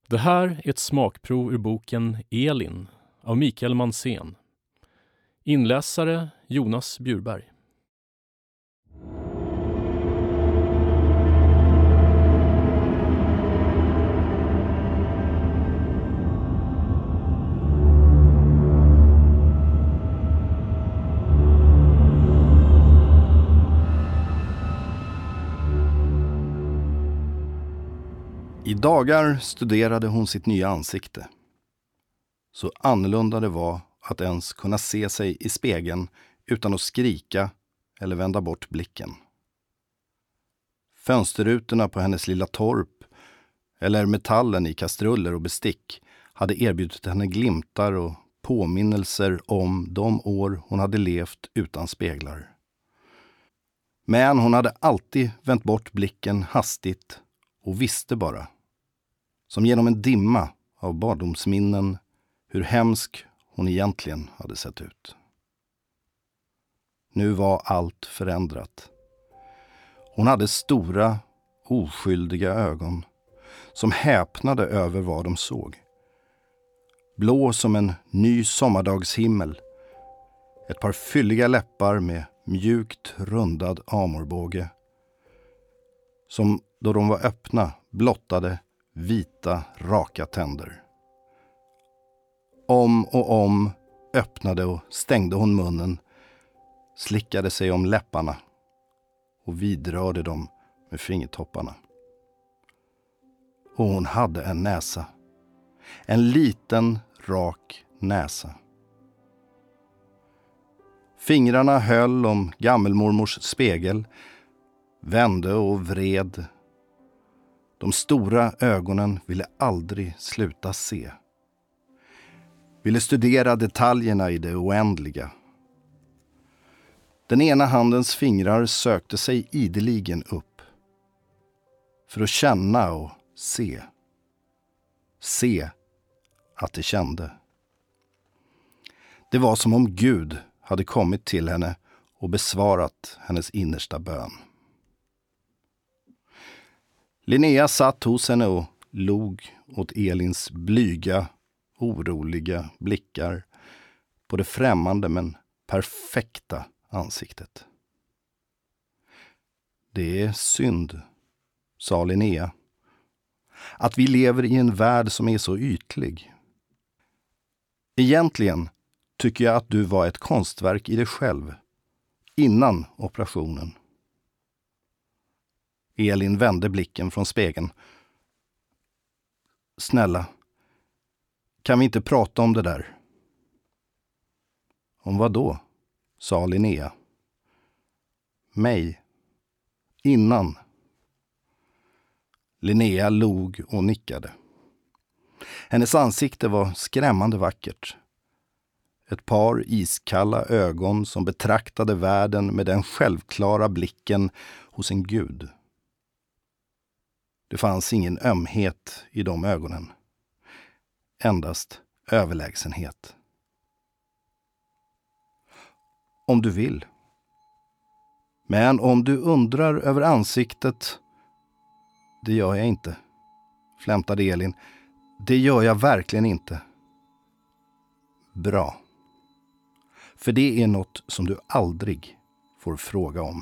Det här är ett smakprov ur boken Elin av Mikael Mansén. Inläsare Jonas Bjurberg. I dagar studerade hon sitt nya ansikte. Så annorlunda det var att ens kunna se sig i spegeln utan att skrika eller vända bort blicken. Fönsterrutorna på hennes lilla torp eller metallen i kastruller och bestick hade erbjudit henne glimtar och påminnelser om de år hon hade levt utan speglar. Men hon hade alltid vänt bort blicken hastigt och visste bara, som genom en dimma av barndomsminnen, hur hemsk hon egentligen hade sett ut. Nu var allt förändrat. Hon hade stora, oskyldiga ögon som häpnade över vad de såg. Blå som en ny sommardagshimmel. Ett par fylliga läppar med mjukt rundad amorbåge. Som då de var öppna blottade vita, raka tänder. Om och om öppnade och stängde hon munnen, slickade sig om läpparna och vidrörde dem med fingertopparna. Och hon hade en näsa. En liten, rak näsa. Fingrarna höll om gammelmormors spegel, vände och vred. De stora ögonen ville aldrig sluta se. Ville studera detaljerna i det oändliga. Den ena handens fingrar sökte sig ideligen upp. För att känna och se. Se att det kände. Det var som om Gud hade kommit till henne och besvarat hennes innersta bön. Linnea satt hos henne och log åt Elins blyga, oroliga blickar på det främmande men perfekta ansiktet. Det är synd, sa Linnea, att vi lever i en värld som är så ytlig. Egentligen tycker jag att du var ett konstverk i dig själv, innan operationen. Elin vände blicken från spegeln. Snälla, kan vi inte prata om det där? Om vad då? Sa Linnea. Mig. Innan. Linnea log och nickade. Hennes ansikte var skrämmande vackert. Ett par iskalla ögon som betraktade världen med den självklara blicken hos en gud. Det fanns ingen ömhet i de ögonen. Endast överlägsenhet. Om du vill. Men om du undrar över ansiktet... Det gör jag inte, flämtade Elin. Det gör jag verkligen inte. Bra. För det är något som du aldrig får fråga om.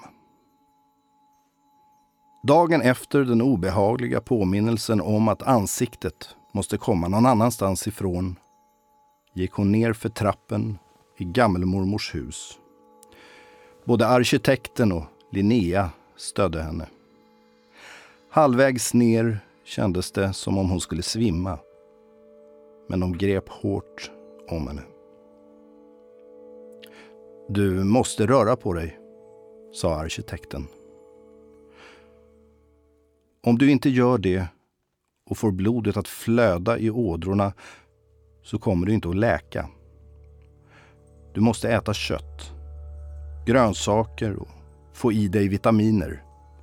Dagen efter den obehagliga påminnelsen om att ansiktet måste komma någon annanstans ifrån gick hon ner för trappen i gammelmormors hus. Både arkitekten och Linnea stödde henne. Halvvägs ner kändes det som om hon skulle svimma. Men de grep hårt om henne. Du måste röra på dig, sa arkitekten. Om du inte gör det och får blodet att flöda i ådrorna så kommer du inte att läka. Du måste äta kött, grönsaker och få i dig vitaminer.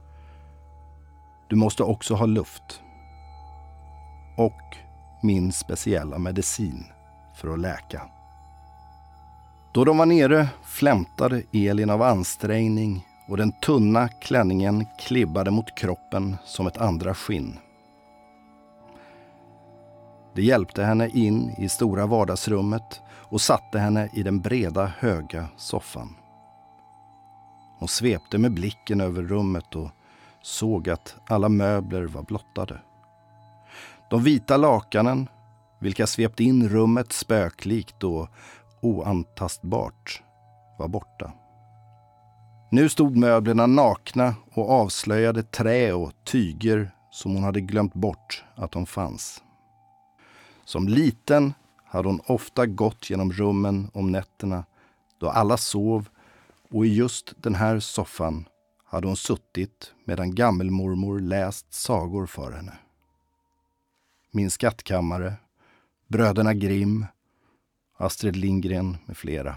Du måste också ha luft. Och min speciella medicin för att läka. Då de var nere flämtade Elin av ansträngning och den tunna klänningen klibbade mot kroppen som ett andra skinn. Det hjälpte henne in i stora vardagsrummet och satte henne i den breda, höga soffan. Hon svepte med blicken över rummet och såg att alla möbler var blottade. De vita lakanen, vilka svept in rummet spöklikt och oantastbart, var borta. Nu stod möblerna nakna och avslöjade trä och tyger som hon hade glömt bort att de fanns. Som liten hade hon ofta gått genom rummen om nätterna då alla sov, och i just den här soffan hade hon suttit medan gammelmormor läst sagor för henne. Min skattkammare, Bröderna Grimm, Astrid Lindgren med flera.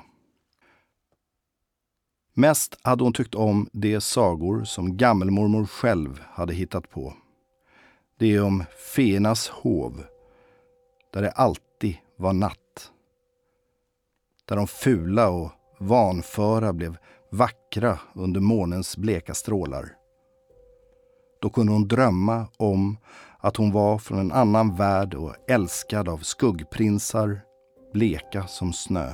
Mest hade hon tyckt om de sagor som gammelmormor själv hade hittat på. Det är om feernas hov, där det alltid var natt. Där de fula och vanföra blev vackra under månens bleka strålar. Då kunde hon drömma om att hon var från en annan värld och älskad av skuggprinsar, bleka som snö.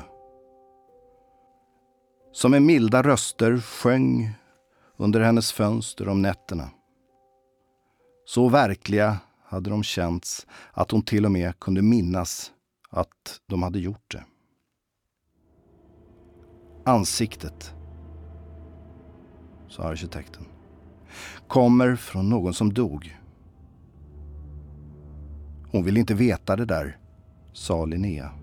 Som med milda röster sjöng under hennes fönster om nätterna. Så verkliga hade de känts att hon till och med kunde minnas att de hade gjort det. Ansiktet, sa arkitekten, kommer från någon som dog. Hon vill inte veta det där, sa Linnea.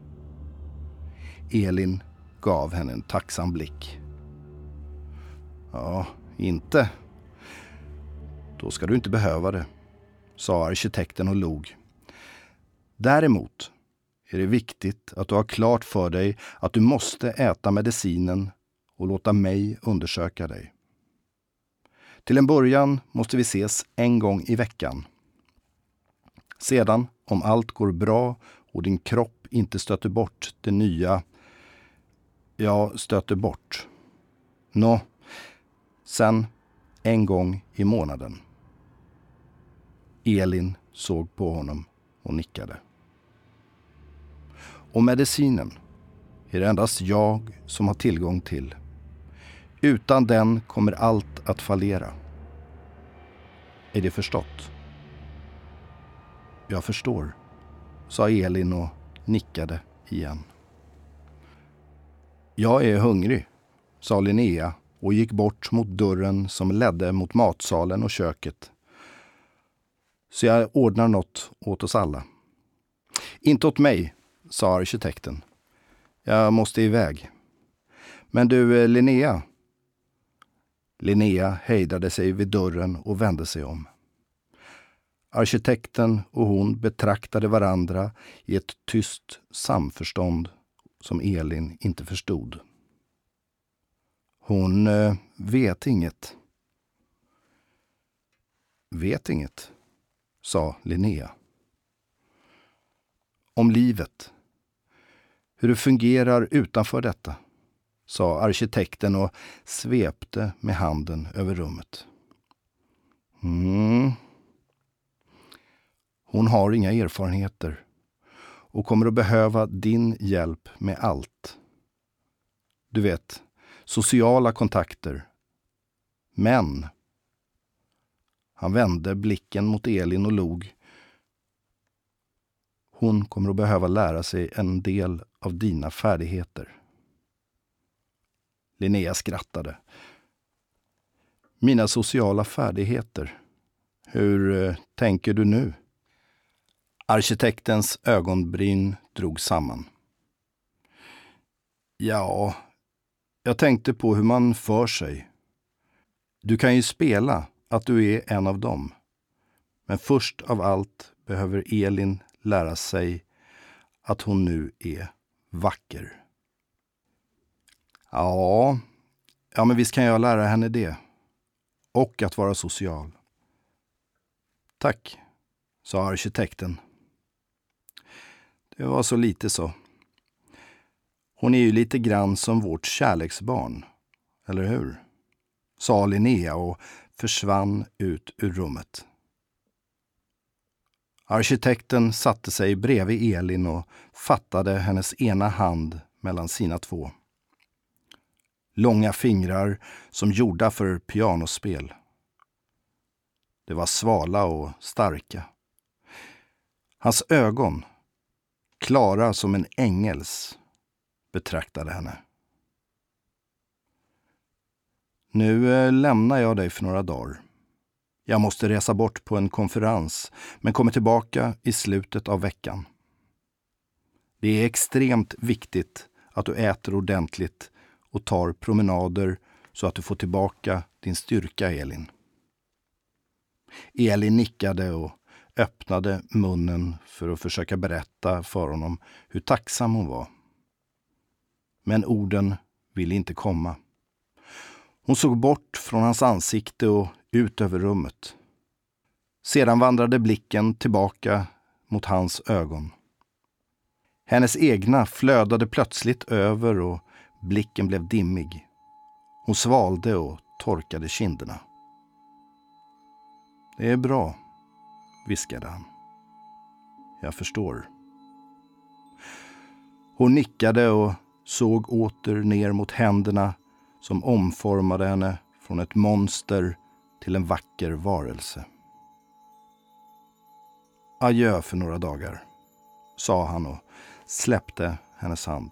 Elin gav henne en tacksam blick. Ja, inte. Då ska du inte behöva det, sa arkitekten och log. Däremot är det viktigt att du har klart för dig att du måste äta medicinen och låta mig undersöka dig. Till en början måste vi ses en gång i veckan. Sedan, om allt går bra och din kropp inte stöter bort det nya, stöter bort. Sen en gång i månaden. Elin såg på honom och nickade. Och medicinen är det endast jag som har tillgång till. Utan den kommer allt att fallera. Är det förstått? Jag förstår, sa Elin och nickade igen. Jag är hungrig, sa Linnea och gick bort mot dörren som ledde mot matsalen och köket. Så jag ordnar något åt oss alla. Inte åt mig, sa arkitekten. Jag måste iväg. Men du, Linnea. Linnea hejdade sig vid dörren och vände sig om. Arkitekten och hon betraktade varandra i ett tyst samförstånd som Elin inte förstod. Hon vet inget. Vet inget, sa Linnea. Om livet. Hur det fungerar utanför detta, sa arkitekten och svepte med handen över rummet. Hon har inga erfarenheter och kommer att behöva din hjälp med allt. Du vet, sociala kontakter. Men han vände blicken mot Elin och log. Hon kommer att behöva lära sig en del av dina färdigheter. Linnea skrattade. Mina sociala färdigheter. Hur tänker du nu? Arkitektens ögonbryn drog samman. Ja, jag tänkte på hur man för sig. Du kan ju spela att du är en av dem. Men först av allt behöver Elin lära sig att hon nu är vacker. Ja, men visst kan jag lära henne det. Och att vara social. Tack, sa arkitekten. Det var så lite så. Hon är ju lite grann som vårt kärleksbarn, eller hur? Sa Linnea och försvann ut ur rummet. Arkitekten satte sig bredvid Elin och fattade hennes ena hand mellan sina två. Långa fingrar som gjorda för pianospel. Det var svala och starka. Hans ögon, klara som en ängels, betraktade henne. Nu lämnar jag dig för några dagar. Jag måste resa bort på en konferens, men kommer tillbaka i slutet av veckan. Det är extremt viktigt att du äter ordentligt och tar promenader så att du får tillbaka din styrka, Elin. Elin nickade och öppnade munnen för att försöka berätta för honom hur tacksam hon var. Men orden ville inte komma. Hon såg bort från hans ansikte och ut över rummet. Sedan vandrade blicken tillbaka mot hans ögon. Hennes egna flödade plötsligt över och blicken blev dimmig. Hon svalde och torkade kinderna. Det är bra, viskade han. Jag förstår. Hon nickade och såg åter ner mot händerna som omformade henne från ett monster till en vacker varelse. Adjö för några dagar, sa han och släppte hennes hand.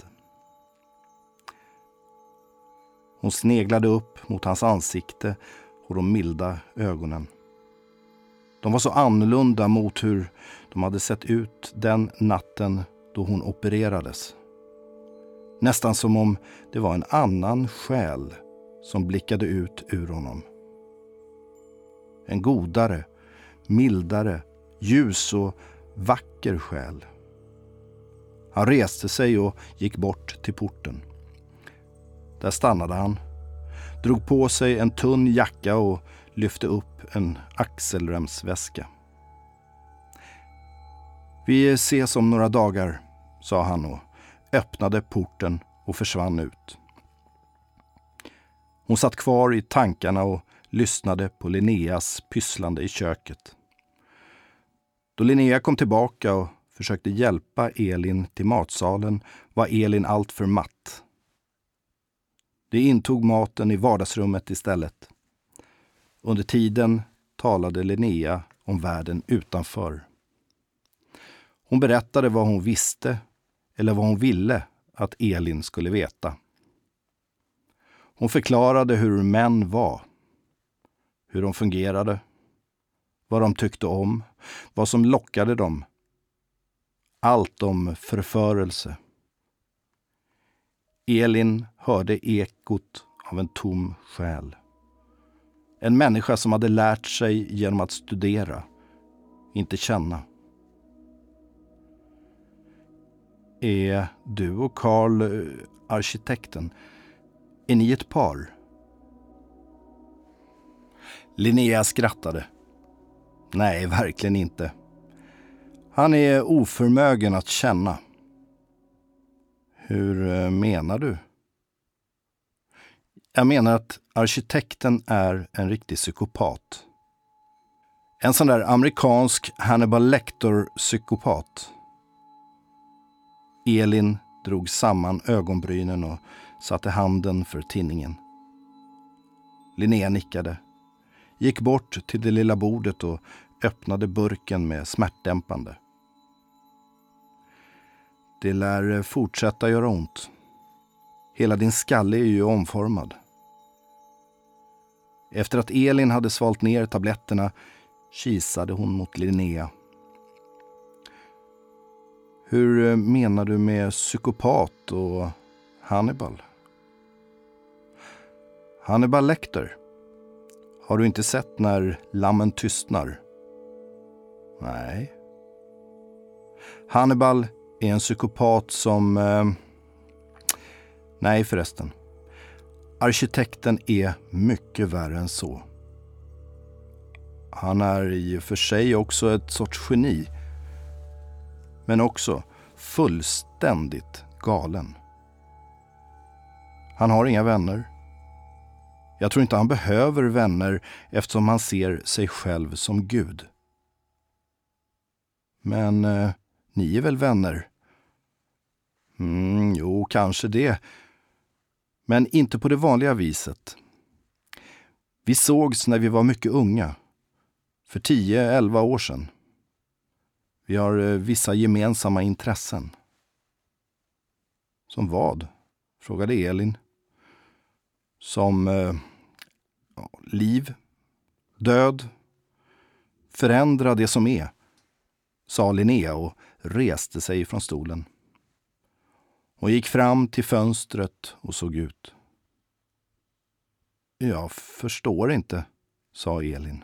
Hon sneglade upp mot hans ansikte och de milda ögonen. De var så annorlunda mot hur de hade sett ut den natten då hon opererades. Nästan som om det var en annan själ som blickade ut ur honom. En godare, mildare, ljus och vacker själ. Han reste sig och gick bort till porten. Där stannade han, drog på sig en tunn jacka och lyfte upp en axelremsväska. Vi ses om några dagar, sa han och öppnade porten och försvann ut. Hon satt kvar i tankarna och lyssnade på Linneas pysslande i köket. Då Linnea kom tillbaka och försökte hjälpa Elin till matsalen var Elin allt för matt. De intog maten i vardagsrummet istället. Under tiden talade Linnea om världen utanför. Hon berättade vad hon visste eller vad hon ville att Elin skulle veta. Hon förklarade hur män var, hur de fungerade, vad de tyckte om, vad som lockade dem. Allt om förförelse. Elin hörde ekot av en tom själ. En människa som hade lärt sig genom att studera, inte känna. Är du och Carl, arkitekten, är ni ett par? Linnea skrattade. Nej, verkligen inte. Han är oförmögen att känna. Hur menar du? Jag menar att arkitekten är en riktig psykopat. En sån där amerikansk Hannibal Lecter-psykopat. Elin drog samman ögonbrynen och satte handen för tinningen. Linnea nickade. Gick bort till det lilla bordet och öppnade burken med smärtdämpande. Det lär fortsätta göra ont. Hela din skalle är ju omformad. Efter att Elin hade svalt ner tabletterna kisade hon mot Linnea. Hur menar du med psykopat och Hannibal? Hannibal Lecter. Har du inte sett När lammen tystnar? Nej. Hannibal är en psykopat som... Nej förresten. Arkitekten är mycket värre än så. Han är i och för sig också ett sorts geni. Men också fullständigt galen. Han har inga vänner. Jag tror inte han behöver vänner eftersom han ser sig själv som Gud. Men ni är väl vänner? Jo, kanske det. Men inte på det vanliga viset. Vi sågs när vi var mycket unga. För 10-11 år sedan. Vi har vissa gemensamma intressen. Som vad? Frågade Elin. Som liv, död, förändra det som är, sa Linnea och reste sig från stolen. Hon gick fram till fönstret och såg ut. Jag förstår inte, sa Elin.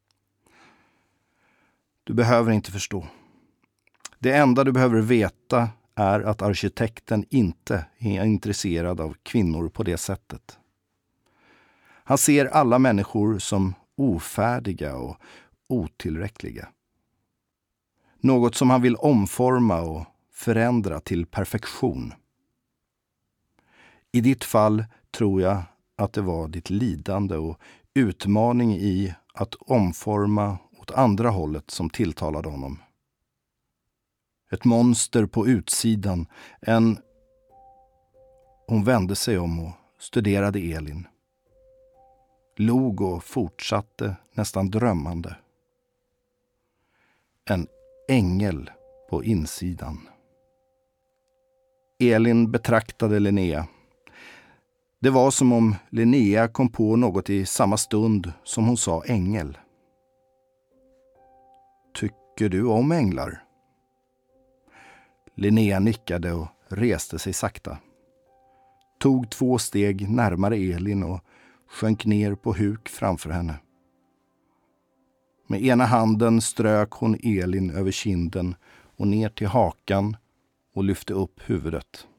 Du behöver inte förstå. Det enda du behöver veta är att arkitekten inte är intresserad av kvinnor på det sättet. Han ser alla människor som ofärdiga och otillräckliga. Något som han vill omforma och förändra till perfektion. I ditt fall tror jag att det var ditt lidande och utmaning i att omforma åt andra hållet som tilltalade honom. Ett monster på utsidan, Hon vände sig om och studerade Elin. Log och fortsatte nästan drömmande. En ängel på insidan. Elin betraktade Linnea. Det var som om Linnea kom på något i samma stund som hon sa ängel. Tycker du om änglar? Linnea nickade och reste sig sakta. Tog 2 steg närmare Elin och sjönk ner på huk framför henne. Med ena handen strök hon Elin över kinden och ner till hakan och lyfte upp huvudet.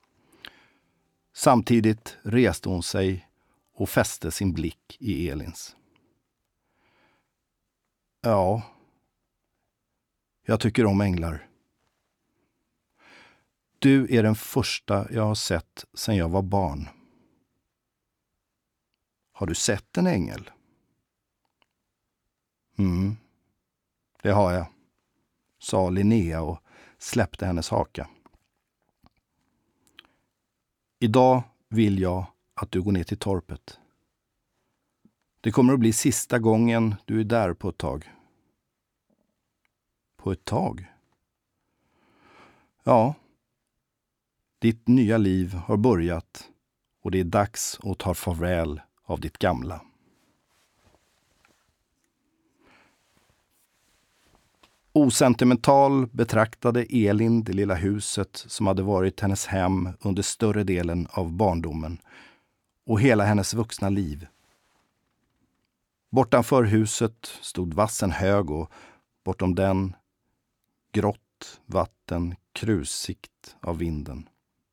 Samtidigt reste hon sig och fäste sin blick i Elins. Ja, jag tycker om änglar. Du är den första jag har sett sedan jag var barn. Har du sett en ängel? Det har jag, sa Linnea och släppte hennes haka. Idag vill jag att du går ner till torpet. Det kommer att bli sista gången du är där på ett tag. På ett tag? Ja. Ditt nya liv har börjat och det är dags att ta farväl av ditt gamla. Osentimental betraktade Elin det lilla huset som hade varit hennes hem under större delen av barndomen och hela hennes vuxna liv. Bortanför huset stod vassen hög och bortom den grått vatten krusigt av vinden.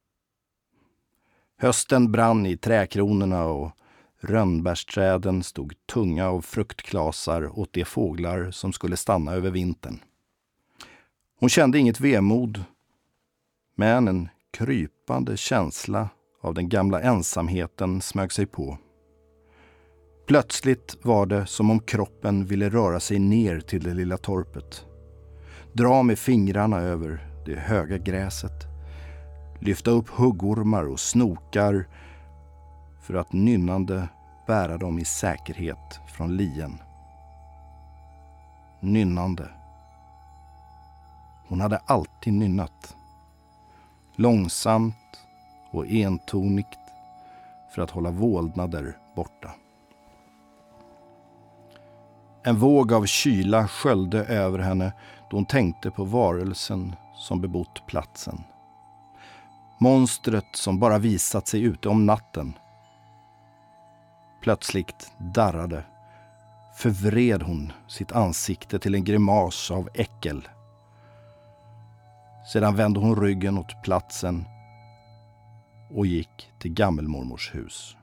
Hösten brann i träkronorna och rönnbärsträden stod tunga av fruktklasar åt de fåglar som skulle stanna över vintern. Hon kände inget vemod, men en krypande känsla av den gamla ensamheten smög sig på. Plötsligt var det som om kroppen ville röra sig ner till det lilla torpet. Dra med fingrarna över det höga gräset. Lyfta upp huggormar och snokar för att nynnande bära dem i säkerhet från lien. Nynnande. Hon hade alltid nynnat. Långsamt och entonigt för att hålla vålnader borta. En våg av kyla sköljde över henne då hon tänkte på varelsen som bebott platsen. Monstret som bara visat sig ute om natten. Plötsligt darrade, förvred hon sitt ansikte till en grimas av äckel. Sedan vände hon ryggen åt platsen och gick till gammelmormors hus.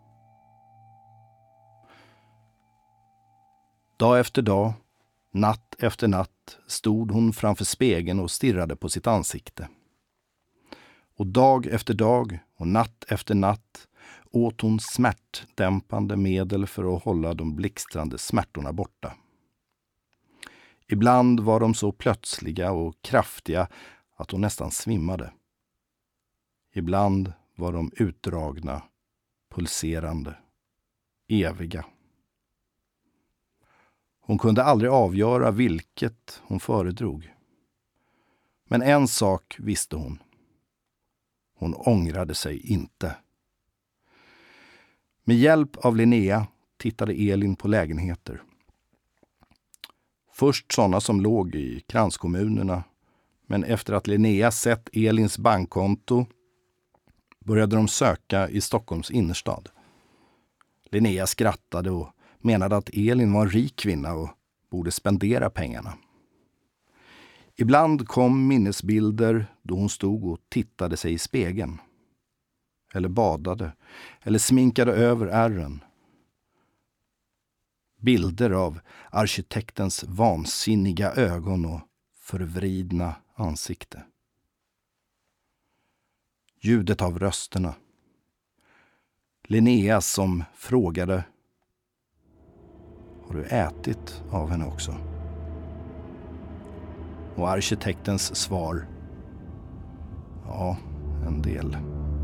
Dag efter dag, natt efter natt stod hon framför spegeln och stirrade på sitt ansikte. Och dag efter dag och natt efter natt åt hon smärtdämpande medel för att hålla de blixtrande smärtorna borta. Ibland var de så plötsliga och kraftiga att hon nästan svimmade. Ibland var de utdragna, pulserande, eviga. Hon kunde aldrig avgöra vilket hon föredrog. Men en sak visste hon. Hon ångrade sig inte. Med hjälp av Linnea tittade Elin på lägenheter. Först sådana som låg i kranskommunerna, men efter att Linnea sett Elins bankkonto började de söka i Stockholms innerstad. Linnea skrattade och menade att Elin var en rik kvinna och borde spendera pengarna. Ibland kom minnesbilder då hon stod och tittade sig i spegeln. Eller badade, eller sminkade över ärren. Bilder av arkitektens vansinniga ögon och förvridna ansikte. Ljudet av rösterna. Linnea som frågade: har du ätit av henne också? Och arkitektens svar: ja, en del.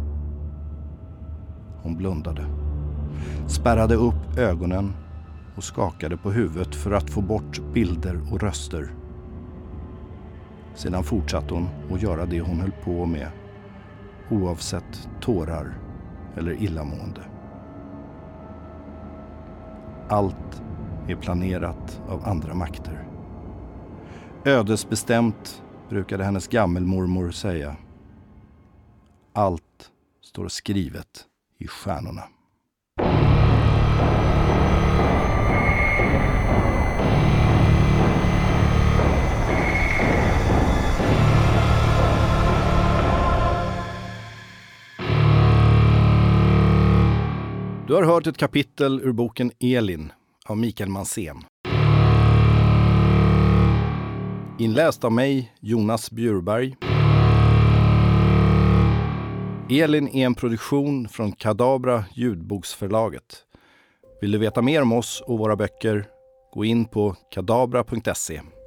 Hon blundade, spärrade upp ögonen och skakade på huvudet för att få bort bilder och röster. Sedan fortsatte hon att göra det hon höll på med, oavsett tårar eller illamående. Allt är planerat av andra makter. Ödesbestämt, brukade hennes gammelmormor säga. Allt står skrivet i stjärnorna. Du har hört ett kapitel ur boken Elin av Mikael Mansén. Inläst av mig, Jonas Bjurberg. Elin är en produktion från Kadabra ljudboksförlaget. Vill du veta mer om oss och våra böcker, gå in på kadabra.se.